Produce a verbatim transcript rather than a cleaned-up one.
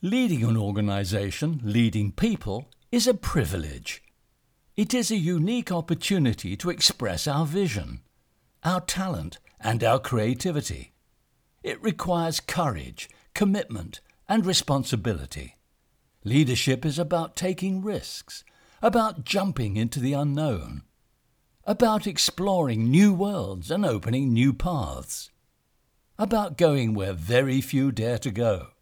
Leading an organisation, leading people, is a privilege. It is a unique opportunity to express our vision, our talent and our creativity. It requires courage, commitment and responsibility. Leadership is about taking risks, about jumping into the unknown, about exploring new worlds and opening new paths, about going where very few dare to go.